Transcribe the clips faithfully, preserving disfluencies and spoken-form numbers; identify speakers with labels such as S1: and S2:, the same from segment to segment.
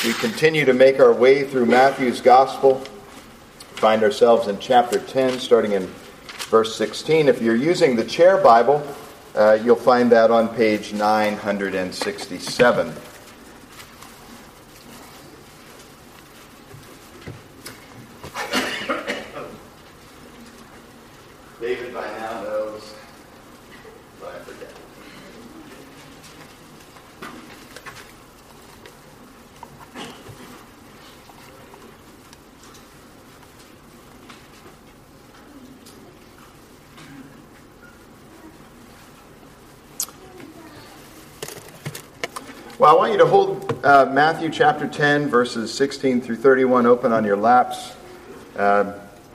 S1: We continue to make our way through Matthew's Gospel. Find ourselves in chapter ten, starting in verse sixteen. If you're using the Chair Bible, uh, you'll find that on page nine sixty-seven. David by now knows, but I forget. Well, I want you to hold uh, Matthew chapter ten, verses sixteen through thirty-one open on your laps. Uh,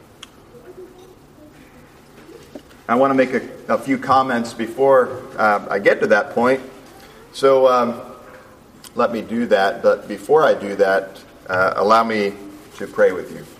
S1: I want to make a, a few comments before uh, I get to that point. So um, let me do that. But before I do that, uh, allow me to pray with you.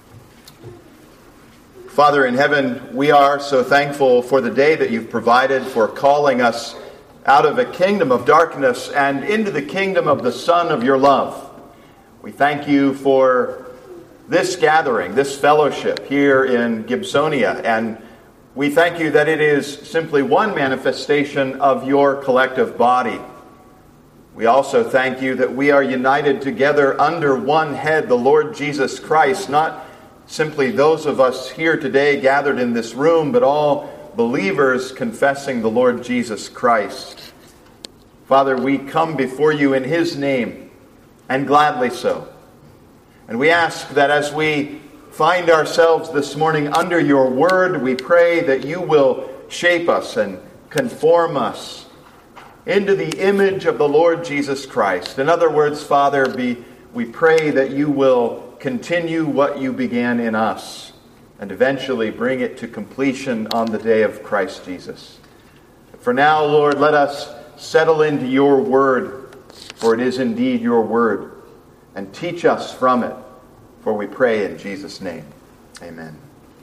S1: Father in heaven, we are so thankful for the day that you've provided for calling us out of a kingdom of darkness and into the kingdom of the Son of your love. We thank you for this gathering, this fellowship here in Gibsonia, and we thank you that it is simply one manifestation of your collective body. We also thank you that we are united together under one head, the Lord Jesus Christ, not simply those of us here today gathered in this room, but all believers confessing the Lord Jesus Christ. Father, we come before you in his name, and gladly so. And we ask that as we find ourselves this morning under your word, we pray that you will shape us and conform us into the image of the Lord Jesus Christ. In other words, Father, be, we pray that you will continue what you began in us and eventually bring it to completion on the day of Christ Jesus. For now, Lord, let us settle into your word, for it is indeed your word, and teach us from it, for we pray in Jesus' name. Amen.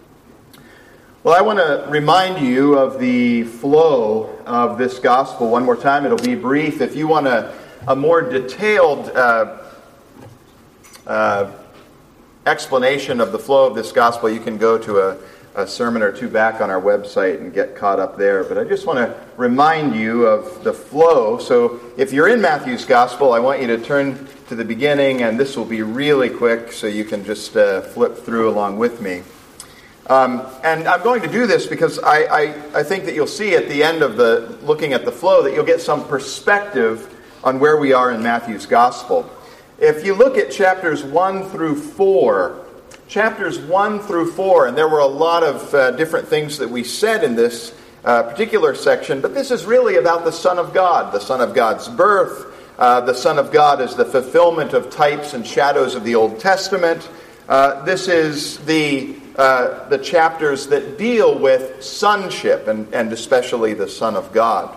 S1: Well, I want to remind you of the flow of this gospel one more time. It'll be brief. If you want a, a more detailed uh, uh, explanation of the flow of this gospel, you can go to a, a sermon or two back on our website and get caught up there. But I just want to remind you of the flow. So if you're in Matthew's gospel, I want you to turn to the beginning, and this will be really quick, so you can just uh, flip through along with me. Um, and I'm going to do this because I, I, I think that you'll see at the end of the looking at the flow that you'll get some perspective on where we are in Matthew's gospel. If you look at chapters one through four, chapters one through four, and there were a lot of uh, different things that we said in this uh, particular section, but this is really about the Son of God, the Son of God's birth. Uh, the Son of God is the fulfillment of types and shadows of the Old Testament. Uh, this is the uh, the chapters that deal with sonship, and, and especially the Son of God.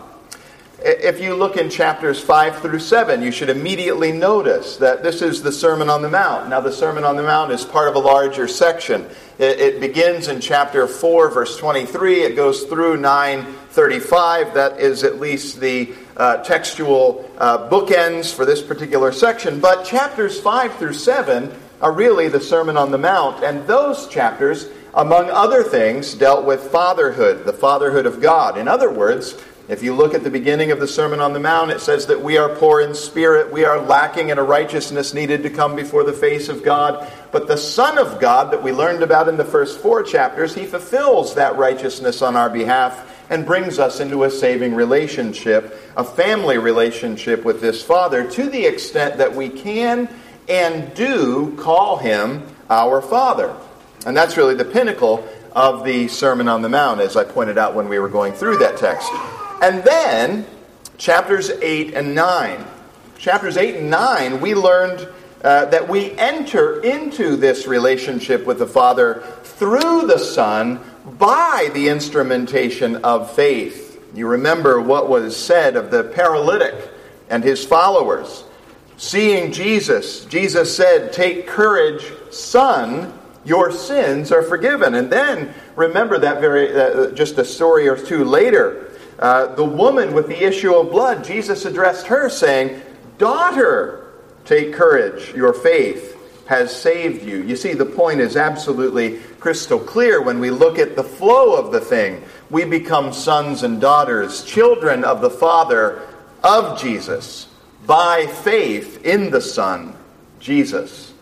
S1: If you look in chapters five through seven, you should immediately notice that this is the Sermon on the Mount. Now, the Sermon on the Mount is part of a larger section. It, it begins in chapter four, verse twenty-three. It goes through nine thirty-five. That is at least the uh, textual uh, bookends for this particular section. But chapters five through seven are really the Sermon on the Mount. And those chapters, among other things, dealt with fatherhood, the fatherhood of God. In other words, if you look at the beginning of the Sermon on the Mount, it says that we are poor in spirit, we are lacking in a righteousness needed to come before the face of God. But the Son of God that we learned about in the first four chapters, he fulfills that righteousness on our behalf and brings us into a saving relationship, a family relationship with this Father, to the extent that we can and do call him our Father. And that's really the pinnacle of the Sermon on the Mount, as I pointed out when we were going through that text. And then, chapters eight and nine. Chapters eight and nine, we learned uh, that we enter into this relationship with the Father through the Son by the instrumentation of faith. You remember what was said of the paralytic and his followers. Seeing Jesus, Jesus said, "Take courage, son, your sins are forgiven." And then, remember that very, uh, just a story or two later, Uh, the woman with the issue of blood, Jesus addressed her saying, "Daughter, take courage. Your faith has saved you. You see, the point is absolutely crystal clear when we look at the flow of the thing. We become sons and daughters, children of the Father of Jesus, by faith in the Son, Jesus.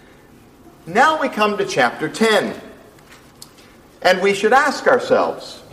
S1: Now we come to chapter ten. And we should ask ourselves,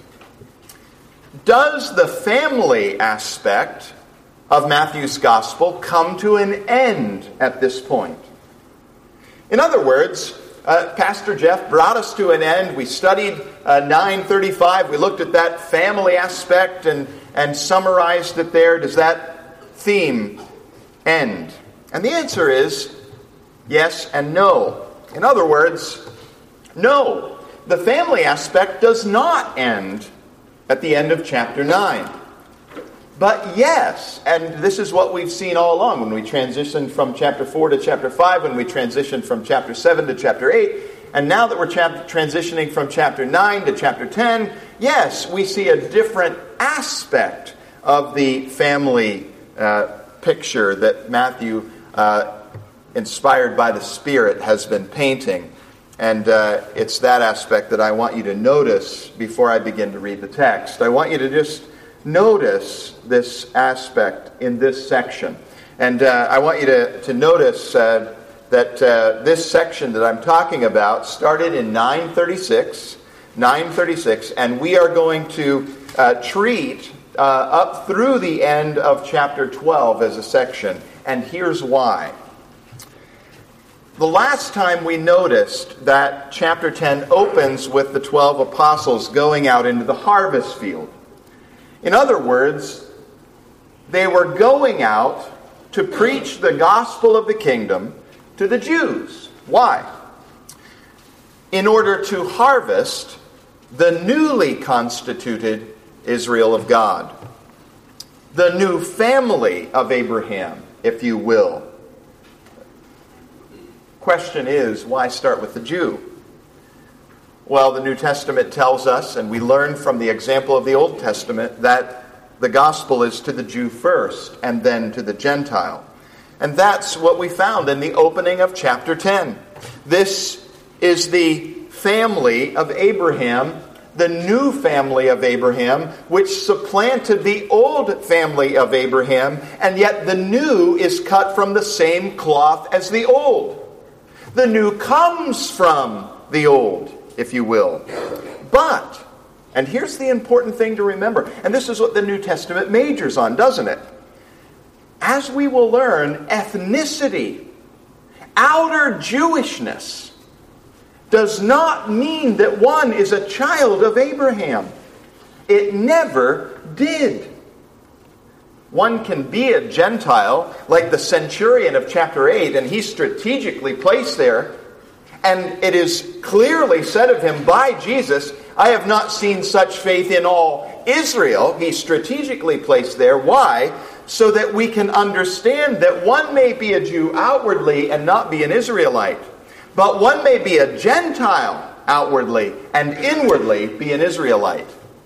S1: does the family aspect of Matthew's gospel come to an end at this point? In other words, uh, Pastor Jeff brought us to an end. We studied uh, nine thirty-five. We looked at that family aspect and, and summarized it there. Does that theme end? And the answer is yes and no. In other words, no. The family aspect does not end at the end of chapter nine. But yes, and this is what we've seen all along when we transitioned from chapter four to chapter five, when we transitioned from chapter seven to chapter eight, and now that we're chap- transitioning from chapter nine to chapter ten, yes, we see a different aspect of the family uh, picture that Matthew, uh, inspired by the Spirit, has been painting. And uh, it's that aspect that I want you to notice before I begin to read the text. I want you to just notice this aspect in this section. And uh, I want you to, to notice uh, that uh, this section that I'm talking about started in nine thirty-six, nine thirty-six, and we are going to uh, treat uh, up through the end of chapter twelve as a section. And here's why. The last time we noticed that chapter ten opens with the twelve apostles going out into the harvest field. In other words, they were going out to preach the gospel of the kingdom to the Jews. Why? In order to harvest the newly constituted Israel of God. The new family of Abraham, if you will. Question is, why start with the Jew? Well, the New Testament tells us, and we learn from the example of the Old Testament, that the gospel is to the Jew first and then to the Gentile. And that's what we found in the opening of chapter ten. This is the family of Abraham, the new family of Abraham, which supplanted the old family of Abraham, and yet the new is cut from the same cloth as the old. The new comes from the old, if you will. But, and here's the important thing to remember, and this is what the New Testament majors on, doesn't it? As we will learn, ethnicity, outer Jewishness, does not mean that one is a child of Abraham. It never did. One can be a Gentile, like the centurion of chapter eight, and he's strategically placed there. And it is clearly said of him by Jesus, I have not seen such faith in all Israel. He's strategically placed there. Why? So that we can understand that one may be a Jew outwardly and not be an Israelite. But one may be a Gentile outwardly and inwardly be an Israelite.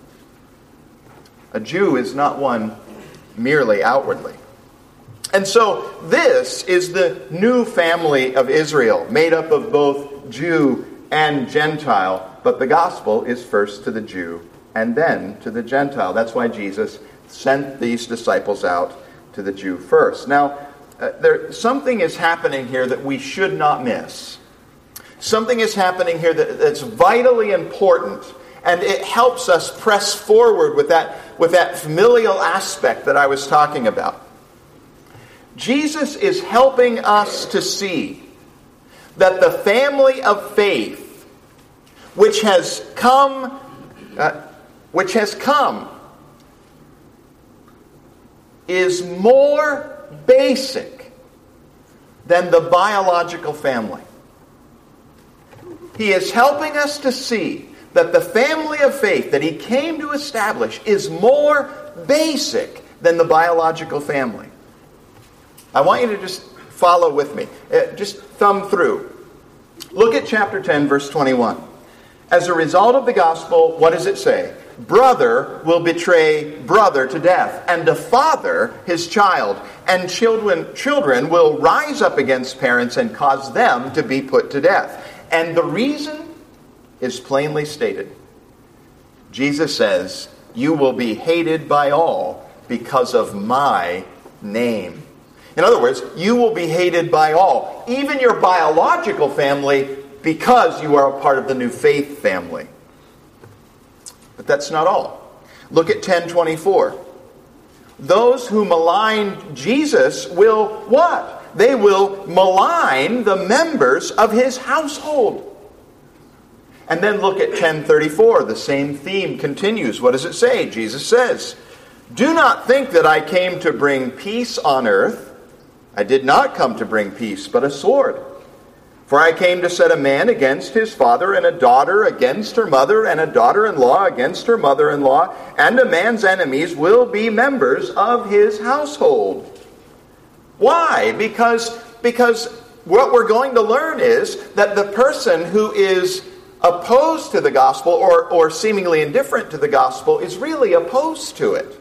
S1: A Jew is not one merely outwardly. And so this is the new family of Israel, made up of both Jew and Gentile. But the gospel is first to the Jew and then to the Gentile. That's why Jesus sent these disciples out to the Jew first. Now, uh, there something is happening here that we should not miss. Something is happening here that, that's vitally important, and it helps us press forward with that, with that familial aspect that I was talking about. Jesus is helping us to see that the family of faith, which has come, uh, which has come, is more basic than the biological family. He is helping us to see that the family of faith that he came to establish is more basic than the biological family. I want you to just follow with me. Just thumb through. Look at chapter ten, verse twenty-one. As a result of the gospel, what does it say? brother will betray brother to death, and a father his child, and children children will rise up against parents and cause them to be put to death. And the reason is plainly stated. Jesus says, you will be hated by all because of my name. In other words, you will be hated by all, even your biological family, because you are a part of the new faith family. But that's not all. Look at ten twenty-four. Those who malign Jesus will what? They will malign the members of his household. And then look at ten thirty-four. The same theme continues. What does it say? Jesus says, do not think that I came to bring peace on earth. I did not come to bring peace, but a sword. For I came to set a man against his father, and a daughter against her mother, and a daughter-in-law against her mother-in-law, and a man's enemies will be members of his household. Why? Because, because what we're going to learn is that the person who is opposed to the gospel, or, or seemingly indifferent to the gospel, is really opposed to it.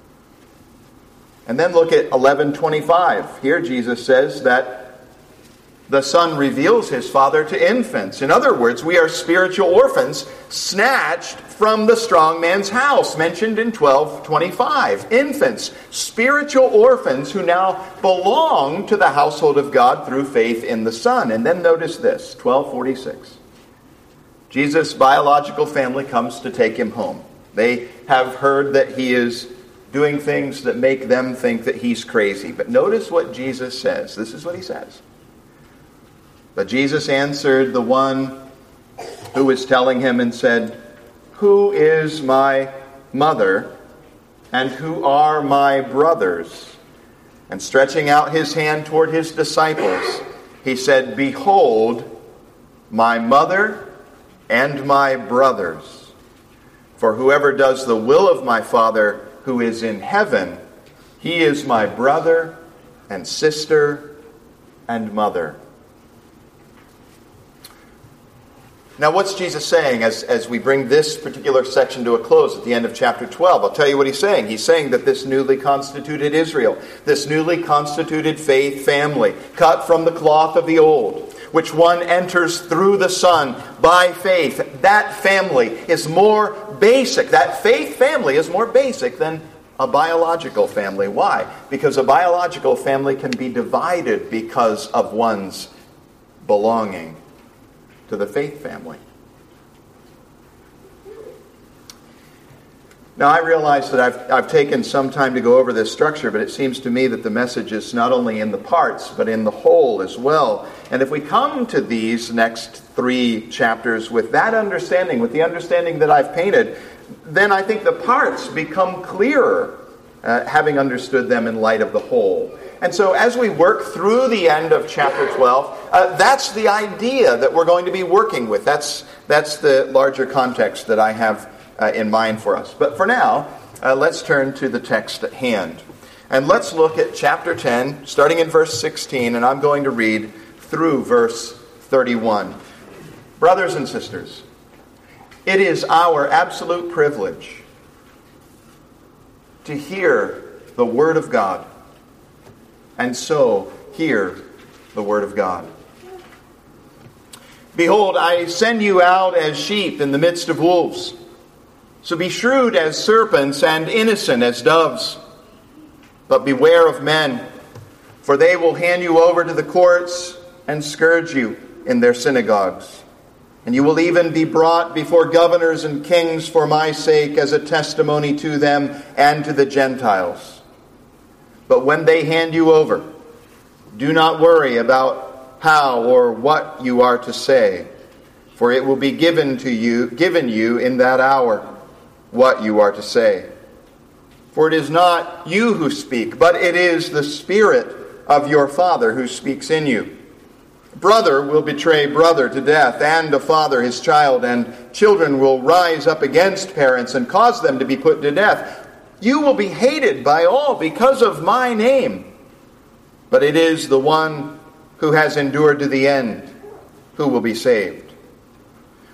S1: And then look at eleven twenty-five. Here Jesus says that the Son reveals his Father to infants. In other words, we are spiritual orphans snatched from the strong man's house, mentioned in twelve twenty-five. Infants, spiritual orphans who now belong to the household of God through faith in the Son. And then notice this, twelve forty-six. Jesus' biological family comes to take him home. They have heard that he is doing things that make them think that he's crazy. But notice what Jesus says. This is what he says. But Jesus answered the one who was telling him and said, who is my mother, and who are my brothers? And stretching out his hand toward his disciples, he said, behold, my mother and my brothers. For whoever does the will of my Father who is in heaven, he is my brother and sister and mother. Now, what's Jesus saying as, as we bring this particular section to a close at the end of chapter twelve? I'll tell you what he's saying. He's saying that this newly constituted Israel, this newly constituted faith family, cut from the cloth of the old, which one enters through the Son by faith, that family is more basic. That faith family is more basic than a biological family. Why? Because a biological family can be divided because of one's belonging to the faith family. Now, I realize that I've, I've taken some time to go over this structure, but it seems to me that the message is not only in the parts, but in the whole as well. And if we come to these next three chapters with that understanding, with the understanding that I've painted, then I think the parts become clearer, uh, having understood them in light of the whole. And so as we work through the end of chapter twelve, uh, that's the idea that we're going to be working with. That's, that's the larger context that I have uh, in mind for us. But for now, uh, let's turn to the text at hand. And let's look at chapter ten, starting in verse sixteen, and I'm going to read through verse thirty-one. Brothers and sisters, it is our absolute privilege to hear the Word of God, and so hear the Word of God. Behold, I send you out as sheep in the midst of wolves. So be shrewd as serpents and innocent as doves. But beware of men, for they will hand you over to the courts and scourge you in their synagogues. And you will even be brought before governors and kings for my sake as a testimony to them and to the Gentiles. But when they hand you over, do not worry about how or what you are to say, for it will be given to you, given you in that hour what you are to say. For it is not you who speak, but it is the Spirit of your Father who speaks in you. Brother will betray brother to death, and a father his child, and children will rise up against parents and cause them to be put to death. You will be hated by all because of my name. But it is the one who has endured to the end who will be saved.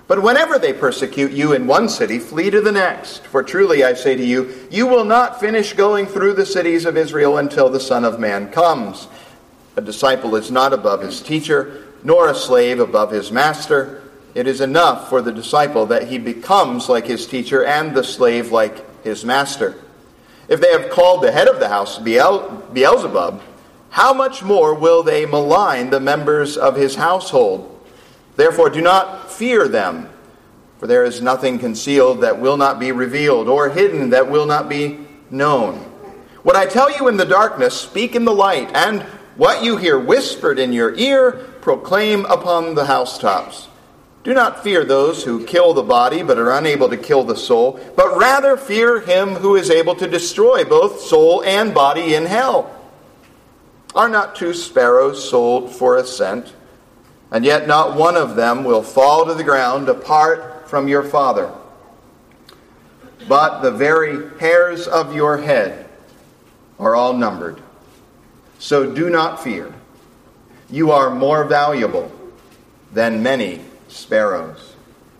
S1: But whenever they persecute you in one city, flee to the next. For truly I say to you, you will not finish going through the cities of Israel until the Son of Man comes. A disciple is not above his teacher, nor a slave above his master. It is enough for the disciple that he becomes like his teacher and the slave like his master. If they have called the head of the house Beel- Beelzebub, how much more will they malign the members of his household? Therefore do not fear them, for there is nothing concealed that will not be revealed, or hidden that will not be known. What I tell you in the darkness, speak in the light, and what you hear whispered in your ear, proclaim upon the housetops. Do not fear those who kill the body, but are unable to kill the soul, but rather fear him who is able to destroy both soul and body in hell. Are not two sparrows sold for a cent? And yet not one of them will fall to the ground apart from your Father. But the very hairs of your head are all numbered. So do not fear. You are more valuable than many sparrows.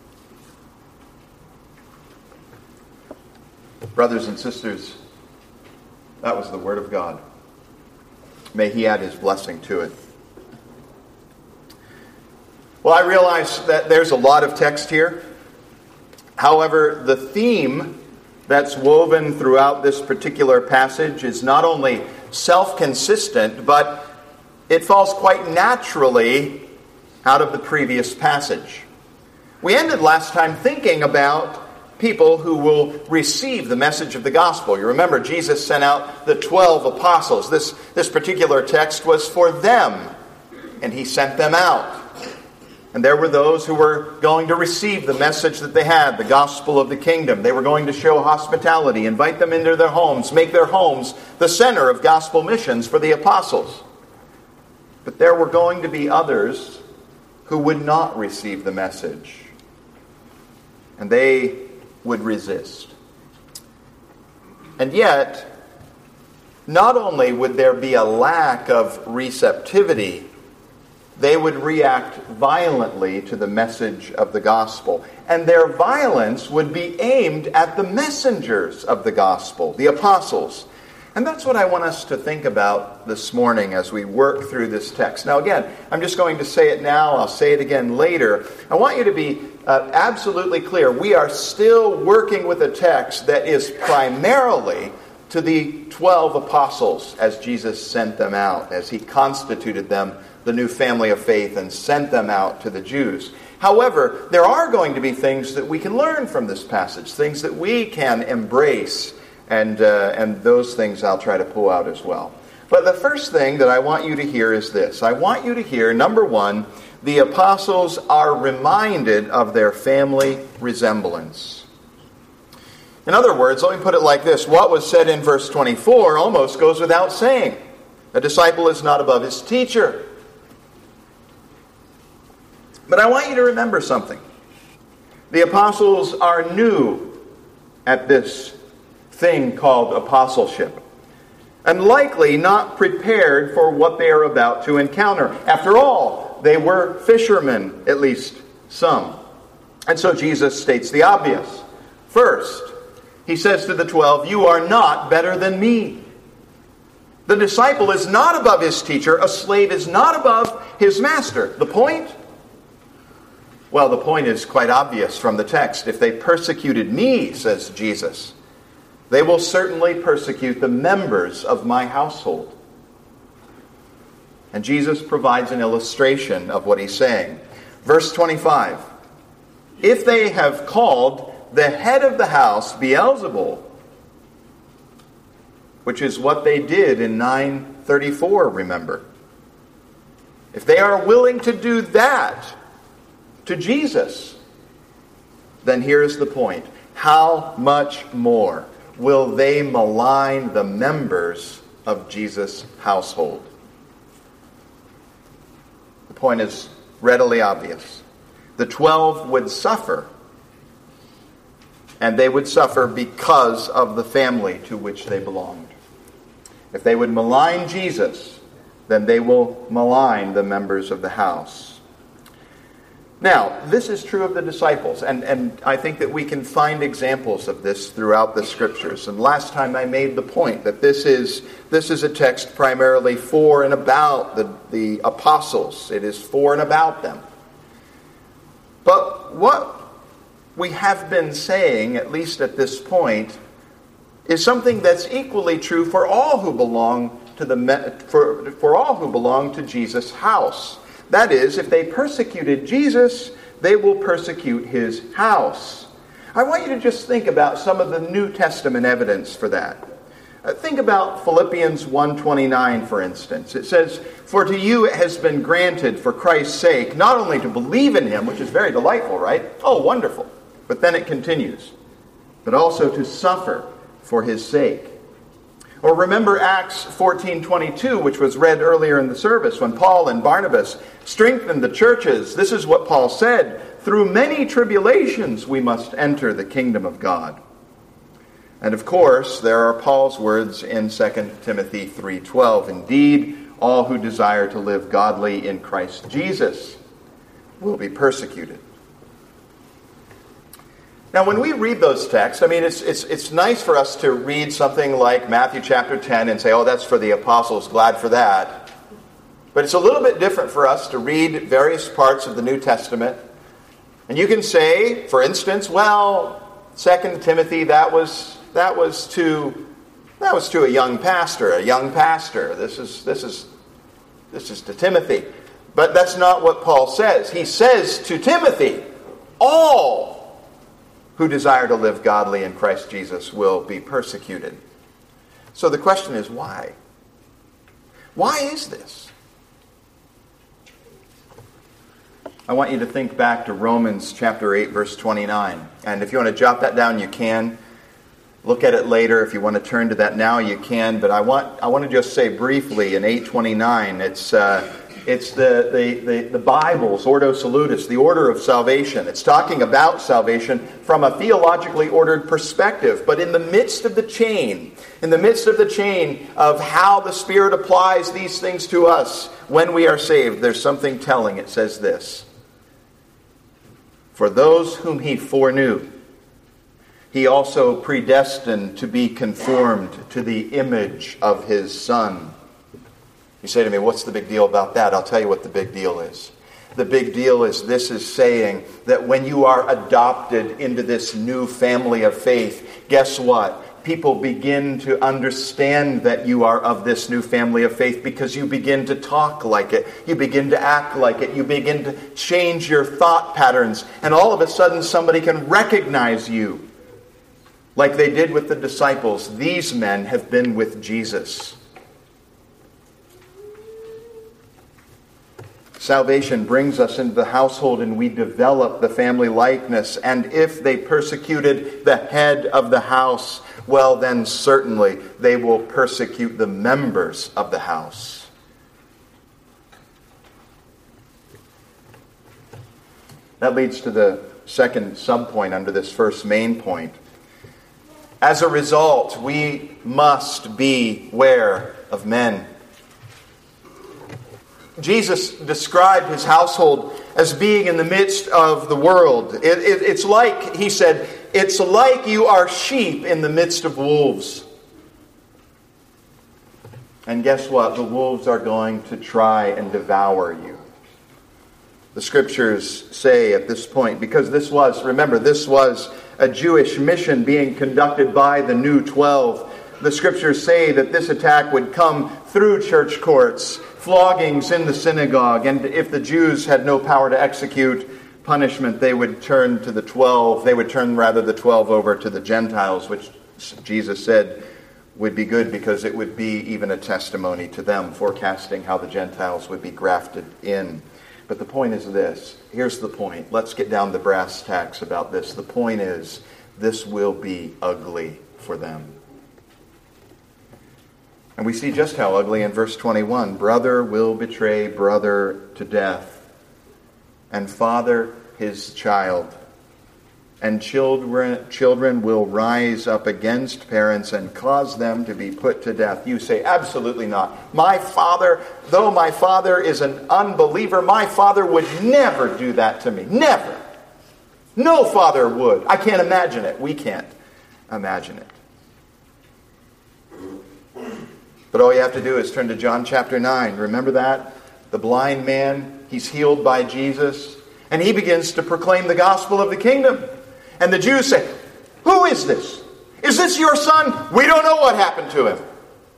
S1: Brothers and sisters, that was the Word of God. May He add His blessing to it. Well, I realize that there's a lot of text here. However, the theme that's woven throughout this particular passage is not only self-consistent, but it falls quite naturally out of the previous passage. We ended last time thinking about people who will receive the message of the gospel. You remember Jesus sent out the twelve apostles. This, this particular text was for them, and He sent them out. And there were those who were going to receive the message that they had, the gospel of the kingdom. They were going to show hospitality, invite them into their homes, make their homes the center of gospel missions for the apostles. But there were going to be others who would not receive the message. And they would resist. And yet, not only would there be a lack of receptivity, they would react violently to the message of the gospel. And their violence would be aimed at the messengers of the gospel, the apostles. And that's what I want us to think about this morning as we work through this text. Now again, I'm just going to say it now, I'll say it again later. I want you to be uh, absolutely clear. We are still working with a text that is primarily to the twelve apostles as Jesus sent them out, as He constituted them the new family of faith and sent them out to the Jews. However, there are going to be things that we can learn from this passage, things that we can embrace, and uh, and those things I'll try to pull out as well. But the first thing that I want you to hear is this. I want you to hear, number one, the apostles are reminded of their family resemblance. In other words, let me put it like this. What was said in verse twenty-four almost goes without saying. A disciple is not above his teacher. But I want you to remember something. The apostles are new at this thing called apostleship, and likely not prepared for what they are about to encounter. After all, they were fishermen, at least some. And so Jesus states the obvious. First, He says to the twelve, "You are not better than me." The disciple is not above his teacher. A slave is not above his master. The point? Well, the point is quite obvious from the text. If they persecuted me, says Jesus, they will certainly persecute the members of my household. And Jesus provides an illustration of what He's saying. Verse twenty-five. If they have called the head of the house Beelzebul, which is what they did in nine thirty-four, remember. If they are willing to do that to Jesus, then here's the point. How much more will they malign the members of Jesus' household? The point is readily obvious. The twelve would suffer, and they would suffer because of the family to which they belonged. If they would malign Jesus, then they will malign the members of the house. Now, this is true of the disciples, and, and I think that we can find examples of this throughout the Scriptures. And last time I made the point that this is this is a text primarily for and about the, the apostles. It is for and about them. But what we have been saying, at least at this point, is something that's equally true for all who belong to the for, for all who belong to Jesus' house. That is, if they persecuted Jesus, they will persecute his house. I want you to just think about some of the New Testament evidence for that. Uh, think about Philippians one twenty-nine, for instance. It says, "For to you it has been granted for Christ's sake, not only to believe in him," which is very delightful, right? Oh, wonderful. But then it continues, "but also to suffer for his sake." Or remember Acts fourteen twenty-two, which was read earlier in the service, when Paul and Barnabas strengthened the churches. This is what Paul said, "Through many tribulations we must enter the kingdom of God." And of course, there are Paul's words in Second Timothy three twelve. "Indeed, all who desire to live godly in Christ Jesus will be persecuted." Now, when we read those texts, I mean, it's, it's, it's nice for us to read something like Matthew chapter ten and say, oh, that's for the apostles, glad for that. But it's a little bit different for us to read various parts of the New Testament. And you can say, for instance, well, Second Timothy, that was that was to that was to a young pastor, a young pastor. This is this is this is to Timothy. But that's not what Paul says. He says to Timothy, all who desire to live godly in Christ Jesus will be persecuted. So the question is, why? Why is this? I want you to think back to Romans chapter eight, verse twenty-nine. And if you want to jot that down, you can. Look at it later. If you want to turn to that now, you can. But I want I want to just say briefly in eight twenty-nine, it's uh, it's the, the, the, the Bible's Ordo Salutis, the order of salvation. It's talking about salvation from a theologically ordered perspective. But in the midst of the chain, in the midst of the chain of how the Spirit applies these things to us when we are saved, there's something telling. It says this: "For those whom he foreknew, he also predestined to be conformed to the image of his Son." You say to me, what's the big deal about that? I'll tell you what the big deal is. The big deal is this is saying that when you are adopted into this new family of faith, guess what? People begin to understand that you are of this new family of faith because you begin to talk like it. You begin to act like it. You begin to change your thought patterns. And all of a sudden somebody can recognize you. Like they did with the disciples. These men have been with Jesus. Salvation brings us into the household and we develop the family likeness. And if they persecuted the head of the house, well then certainly they will persecute the members of the house. That leads to the second subpoint under this first main point. As a result, we must beware of men. Jesus described his household as being in the midst of the world. It, it, it's like, he said, it's like you are sheep in the midst of wolves. And guess what? The wolves are going to try and devour you. The scriptures say at this point, because this was, remember, this was a Jewish mission being conducted by the New Twelve. The scriptures say that this attack would come through church courts, floggings in the synagogue, and if the Jews had no power to execute punishment, they would turn to the twelve. They would turn rather the twelve over to the Gentiles, which Jesus said would be good because it would be even a testimony to them, forecasting how the Gentiles would be grafted in. But the point is this. Here's the point. Let's get down to brass tacks about this. The point is, this will be ugly for them. And we see just how ugly in verse twenty-one. Brother will betray brother to death, and father his child. and children, children will rise up against parents and cause them to be put to death. You say, absolutely not. My father, though my father is an unbeliever, my father would never do that to me. Never. No father would. I can't imagine it. We can't imagine it. But all you have to do is turn to John chapter nine. Remember that? The blind man, he's healed by Jesus, and he begins to proclaim the gospel of the kingdom. And the Jews say, who is this? Is this your son? We don't know what happened to him.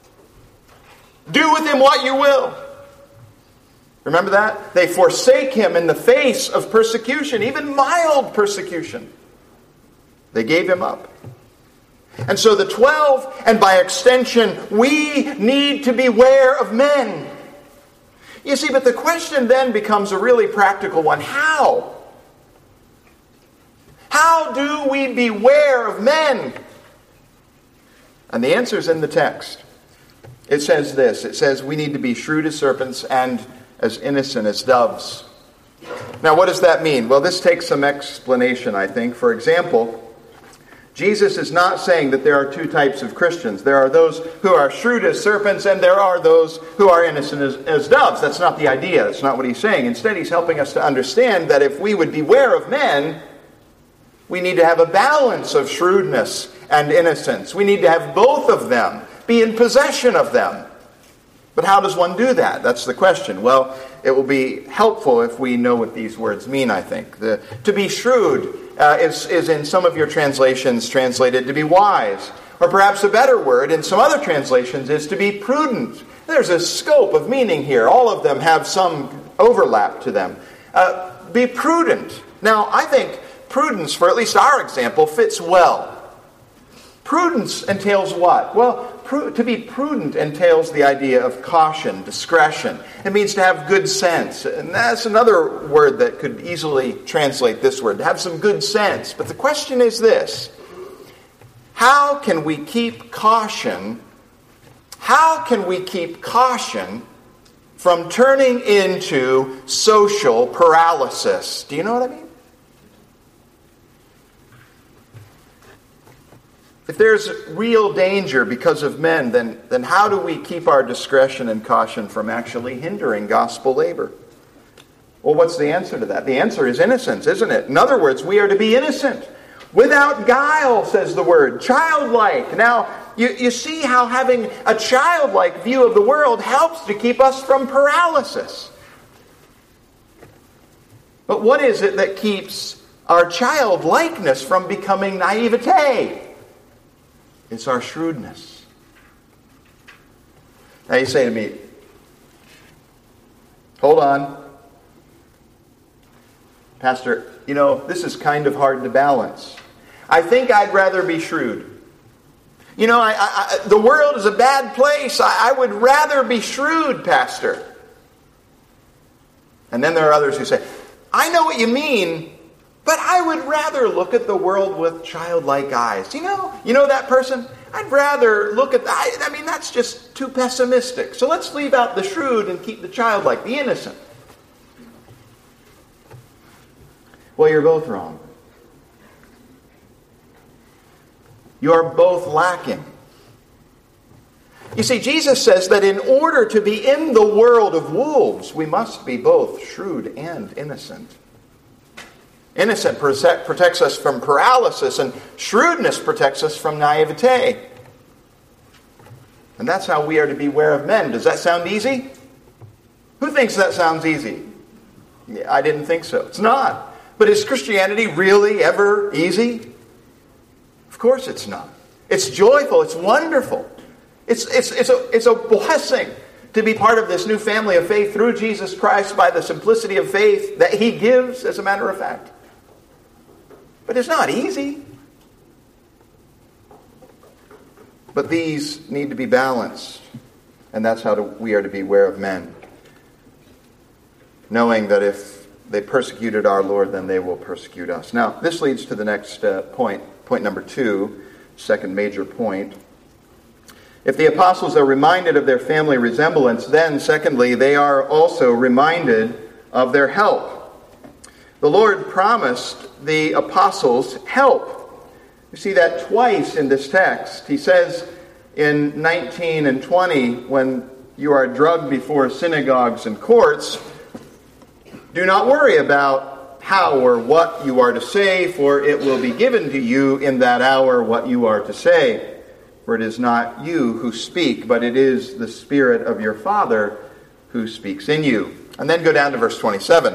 S1: Do with him what you will. Remember that? They forsake him in the face of persecution, even mild persecution. They gave him up. And so the twelve, and by extension, we need to beware of men. You see, but the question then becomes a really practical one. How? How do we beware of men? And the answer is in the text. It says this. It says we need to be shrewd as serpents and as innocent as doves. Now, what does that mean? Well, this takes some explanation, I think. For example, Jesus is not saying that there are two types of Christians. There are those who are shrewd as serpents, and there are those who are innocent as, as doves. That's not the idea. That's not what he's saying. Instead, he's helping us to understand that if we would beware of men, we need to have a balance of shrewdness and innocence. We need to have both of them, be in possession of them. But how does one do that? That's the question. Well, it will be helpful if we know what these words mean, I think. The, to be shrewd uh, is, is in some of your translations translated to be wise. Or perhaps a better word in some other translations is to be prudent. There's a scope of meaning here. All of them have some overlap to them. Uh, be prudent. Now, I think prudence, for at least our example, fits well. Prudence entails what? Well, pru- to be prudent entails the idea of caution, discretion. It means to have good sense. And that's another word that could easily translate this word, to have some good sense. But the question is this: how can we keep caution, how can we keep caution from turning into social paralysis? Do you know what I mean? If there's real danger because of men, then, then how do we keep our discretion and caution from actually hindering gospel labor? Well, what's the answer to that? The answer is innocence, isn't it? In other words, we are to be innocent. Without guile, says the word. Childlike. Now, you, you see how having a childlike view of the world helps to keep us from paralysis. But what is it that keeps our childlikeness from becoming naivete? It's our shrewdness. Now you say to me, hold on. Pastor, you know, this is kind of hard to balance. I think I'd rather be shrewd. You know, I, I, the world is a bad place. I, I would rather be shrewd, Pastor. And then there are others who say, I know what you mean, but I would rather look at the world with childlike eyes. You know, you know that person? I'd rather look at, I, I mean, that's just too pessimistic. So let's leave out the shrewd and keep the childlike, the innocent. Well, you're both wrong. You are both lacking. You see, Jesus says that in order to be in the world of wolves, we must be both shrewd and innocent. Innocent protects us from paralysis, and shrewdness protects us from naivete. And that's how we are to beware of men. Does that sound easy? Who thinks that sounds easy? Yeah, I didn't think so. It's not. But is Christianity really ever easy? Of course it's not. It's joyful. It's wonderful. It's, it's, it's, a, it's a blessing to be part of this new family of faith through Jesus Christ by the simplicity of faith that He gives, as a matter of fact. But it's not easy. But these need to be balanced. And that's how to, we are to beware of men. Knowing that if they persecuted our Lord, then they will persecute us. Now, this leads to the next uh, point. Point number two, second major point. If the apostles are reminded of their family resemblance, then, secondly, they are also reminded of their help. the Lord promised the apostles help. You see that twice in this text. He says in nineteen and twenty, when you are drugged before synagogues and courts, do not worry about how or what you are to say, for it will be given to you in that hour what you are to say. For it is not you who speak, but it is the Spirit of your Father who speaks in you. And then go down to verse twenty-seven.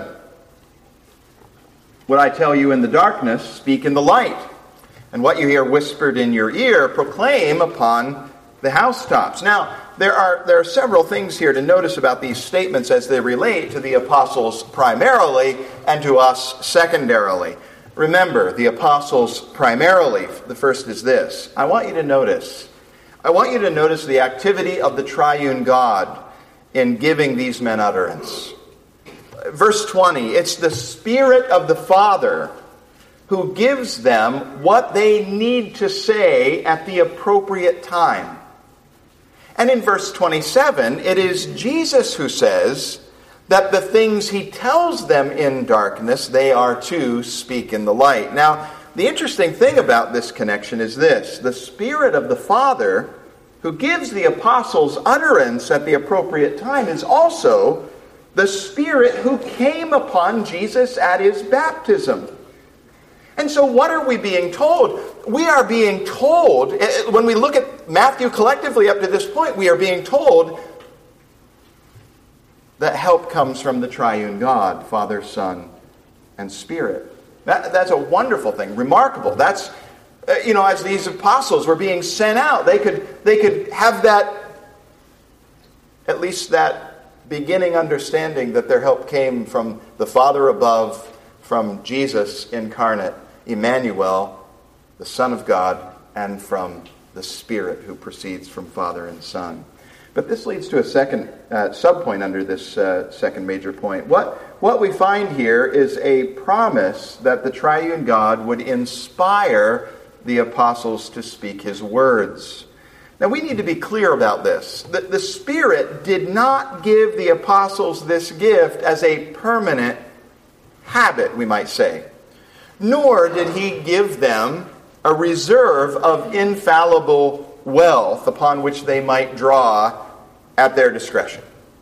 S1: What I tell you in the darkness, speak in the light. And what you hear whispered in your ear, proclaim upon the housetops. Now, there are there are several things here to notice about these statements as they relate to the apostles primarily and to us secondarily. Remember, the apostles primarily, the first is this. I want you to notice. I want you to notice the activity of the triune God in giving these men utterance. Verse twenty, it's the Spirit of the Father who gives them what they need to say at the appropriate time. And in verse twenty-seven, it is Jesus who says that the things he tells them in darkness, they are to speak in the light. Now, the interesting thing about this connection is this. The Spirit of the Father, who gives the apostles utterance at the appropriate time, is also the Spirit who came upon Jesus at his baptism. And so what are we being told? We are being told, when we look at Matthew collectively up to this point, we are being told that help comes from the triune God, Father, Son, and Spirit. That, that's a wonderful thing, remarkable. That's, uh, you know, as these apostles were being sent out, they could, they could have that, at least that beginning understanding that their help came from the Father above, from Jesus incarnate, Emmanuel, the Son of God, and from the Spirit who proceeds from Father and Son. But this leads to a second uh, subpoint under this uh, second major point. What, what we find here is a promise that the triune God would inspire the apostles to speak his words. Now we need to be clear about this. The, the Spirit did not give the apostles this gift as a permanent habit, we might say. Nor did he give them a reserve of infallible wealth upon which they might draw at their discretion.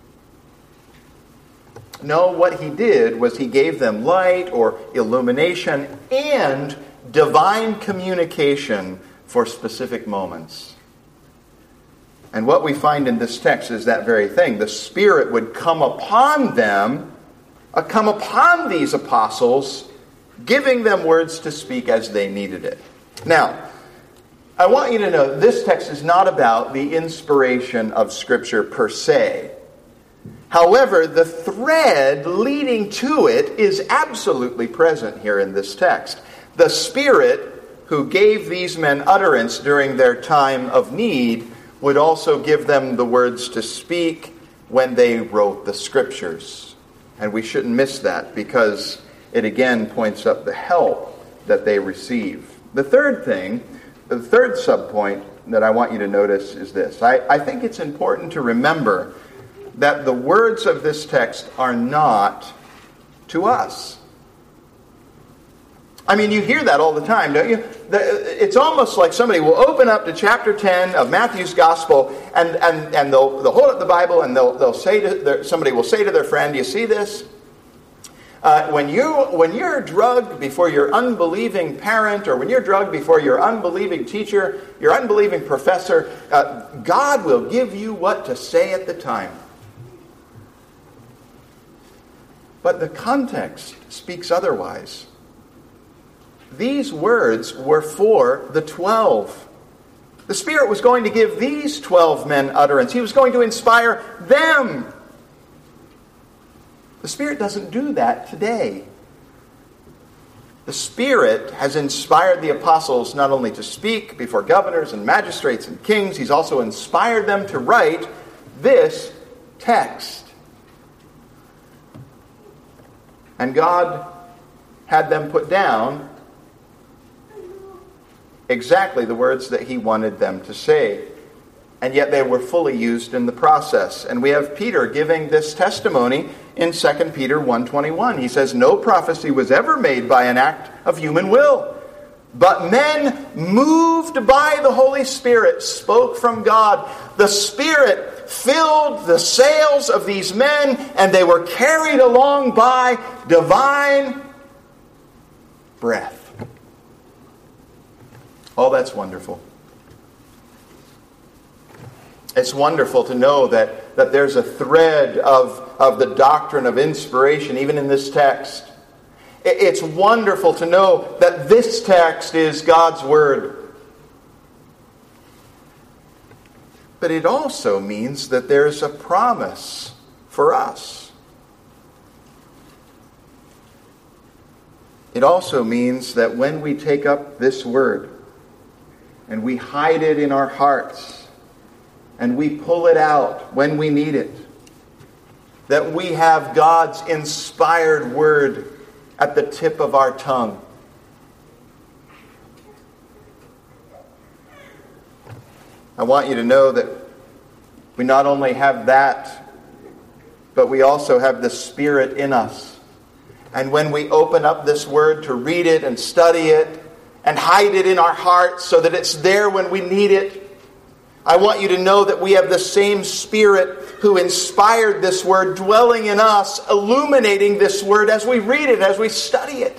S1: No, what he did was he gave them light or illumination and divine communication for specific moments. And what we find in this text is that very thing. The Spirit would come upon them, uh, come upon these apostles, giving them words to speak as they needed it. Now, I want you to know this text is not about the inspiration of Scripture per se. However, the thread leading to it is absolutely present here in this text. The Spirit who gave these men utterance during their time of need would also give them the words to speak when they wrote the Scriptures. And we shouldn't miss that because it again points up the help that they receive. The third thing, the third subpoint that I want you to notice is this. I, I think it's important to remember that the words of this text are not to us. I mean, you hear that all the time, don't you? It's almost like somebody will open up to chapter ten of Matthew's Gospel, and, and, and they'll, they'll hold up the Bible, and they'll, they'll say to their, somebody will say to their friend, "You see this? Uh, when, you, when you're drugged before your unbelieving parent, or when you're drugged before your unbelieving teacher, your unbelieving professor, uh, God will give you what to say at the time." But the context speaks otherwise. These words were for the twelve. The Spirit was going to give these twelve men utterance. He was going to inspire them. The Spirit doesn't do that today. The Spirit has inspired the apostles not only to speak before governors and magistrates and kings, He's also inspired them to write this text. And God had them put down exactly the words that He wanted them to say. and yet they were fully used in the process. And we have Peter giving this testimony in Second Peter one twenty-one. He says, "No prophecy was ever made by an act of human will, but men moved by the Holy Spirit spoke from God. The Spirit filled the sails of these men, and they were carried along by divine breath." Oh, that's wonderful. It's wonderful to know that, that there's a thread of, of the doctrine of inspiration even in this text. It's wonderful to know that this text is God's Word. But it also means that there's a promise for us. It also means that when we take up this Word and we hide it in our hearts and we pull it out when we need it, that we have God's inspired Word at the tip of our tongue. I want you to know that we not only have that, but we also have the Spirit in us. And when we open up this Word to read it and study it and hide it in our hearts so that it's there when we need it, I want you to know that we have the same Spirit who inspired this Word dwelling in us, illuminating this Word as we read it, as we study it.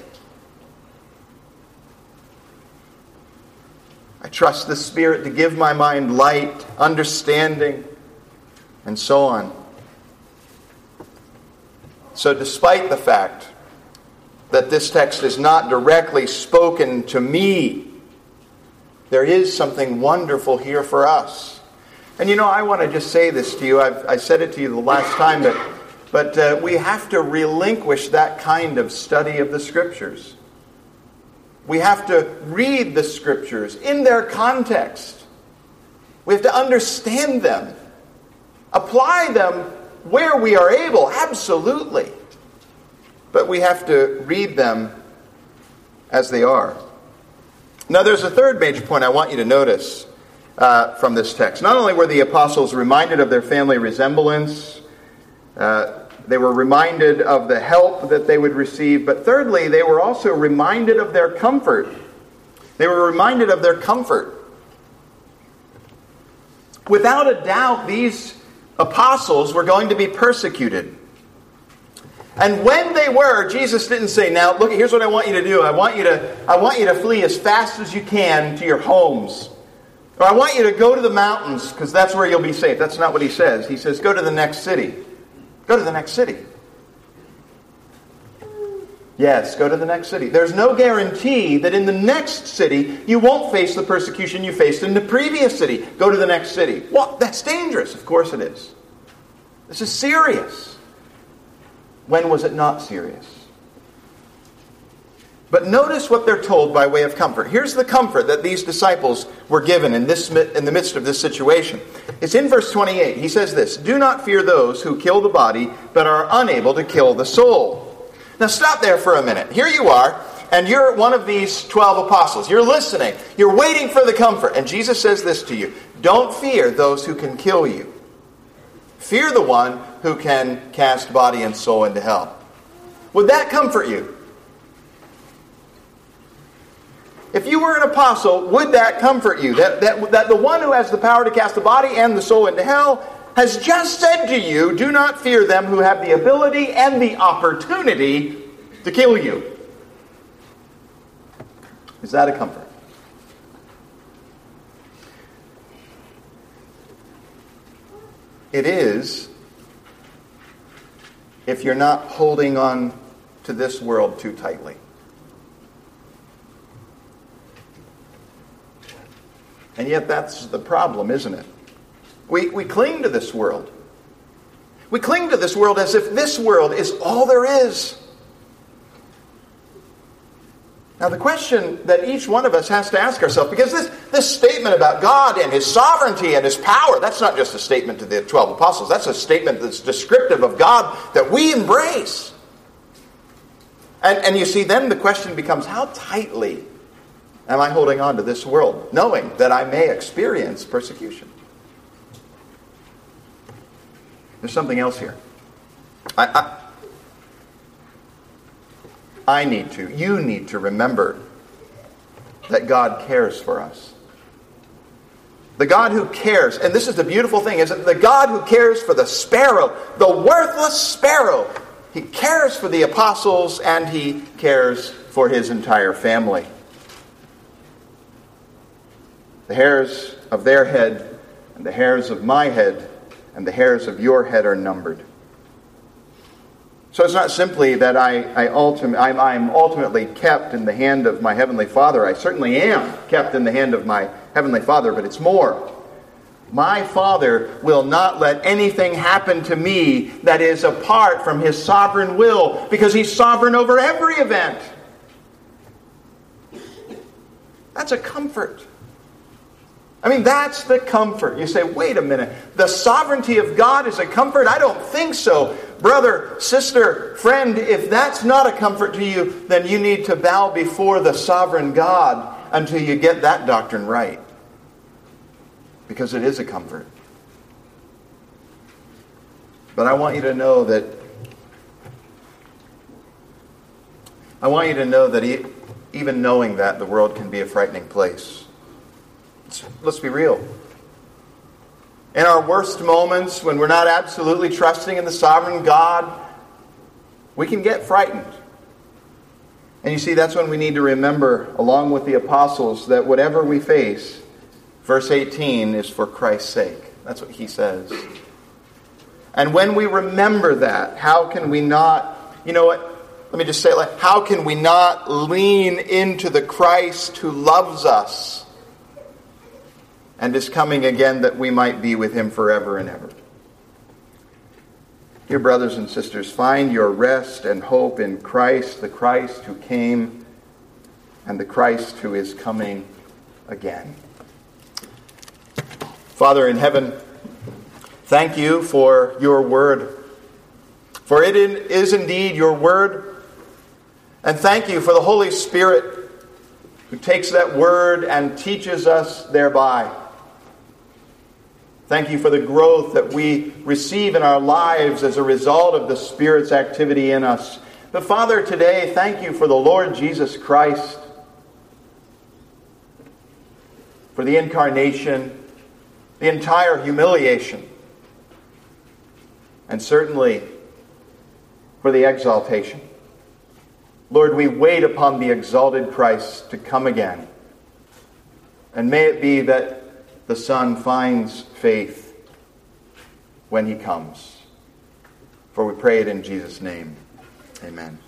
S1: I trust the Spirit to give my mind light, understanding, and so on. So despite the fact that this text is not directly spoken to me, there is something wonderful here for us. And you know, I want to just say this to you. I've, I said it to you the last time, but, but uh, we have to relinquish that kind of study of the Scriptures. We have to read the Scriptures in their context. We have to understand them. Apply them where we are able, absolutely. But we have to read them as they are. Now, there's a third major point I want you to notice uh, from this text. Not only were the apostles reminded of their family resemblance, uh, they were reminded of the help that they would receive, but thirdly, they were also reminded of their comfort. They were reminded of their comfort. Without a doubt, these apostles were going to be persecuted. And when they were, Jesus didn't say, "Now, look, here's what I want you to do. I want you to, I want you to flee as fast as you can to your homes. Or I want you to go to the mountains, because that's where you'll be safe." That's not what he says. He says, go to the next city. Go to the next city. Yes, go to the next city. There's no guarantee that in the next city you won't face the persecution you faced in the previous city. Go to the next city. Well, that's dangerous. Of course it is. This is serious. When was it not serious? But notice what they're told by way of comfort. Here's the comfort that these disciples were given in this in the midst of this situation. It's in verse twenty-eight. He says this, "Do not fear those who kill the body, but are unable to kill the soul." Now stop there for a minute. Here you are, and you're one of these twelve apostles. You're listening. You're waiting for the comfort. And Jesus says this to you, "Don't fear those who can kill you. Fear the one who can cast body and soul into hell." Would that comfort you? If you were an apostle, would that comfort you? That, that, that the one who has the power to cast the body and the soul into hell has just said to you, do not fear them who have the ability and the opportunity to kill you. Is that a comfort? It is, if you're not holding on to this world too tightly. And yet that's the problem, isn't it? We, we cling to this world. We cling to this world as if this world is all there is. Now the question that each one of us has to ask ourselves, because this, this statement about God and His sovereignty and His power, that's not just a statement to the twelve apostles, that's a statement that's descriptive of God that we embrace. And, and you see, then the question becomes, how tightly am I holding on to this world, knowing that I may experience persecution? There's something else here. I, I, I need to, you need to remember that God cares for us. The God who cares, and this is the beautiful thing, is that the God who cares for the sparrow, the worthless sparrow, He cares for the apostles and He cares for His entire family. The hairs of their head and the hairs of my head and the hairs of your head are numbered. So it's not simply that I, I ultim- I'm, I'm ultimately kept in the hand of my Heavenly Father. I certainly am kept in the hand of my Heavenly Father, but it's more. My Father will not let anything happen to me that is apart from His sovereign will, because He's sovereign over every event. That's a comfort. I mean, that's the comfort. You say, wait a minute, the sovereignty of God is a comfort? I don't think so. Brother, sister, friend, if that's not a comfort to you, then you need to bow before the sovereign God until you get that doctrine right. Because it is a comfort. But I want you to know that I want you to know that even knowing that, the world can be a frightening place. Let's be real. In our worst moments, when we're not absolutely trusting in the sovereign God, we can get frightened. And you see, that's when we need to remember, along with the apostles, that whatever we face, verse eighteen, is for Christ's sake. That's what he says. And when we remember that, how can we not, you know what, let me just say it like, how can we not lean into the Christ who loves us and is coming again that we might be with Him forever and ever? Dear brothers and sisters, find your rest and hope in Christ, the Christ who came and the Christ who is coming again. Father in heaven, thank you for your word. For it is indeed your word. And thank you for the Holy Spirit who takes that word and teaches us thereby. Thank you for the growth that we receive in our lives as a result of the Spirit's activity in us. But Father, today, thank you for the Lord Jesus Christ, for the incarnation, the entire humiliation, and certainly for the exaltation. Lord, we wait upon the exalted Christ to come again. And may it be that the Son finds faith when He comes. For we pray it in Jesus' name. Amen.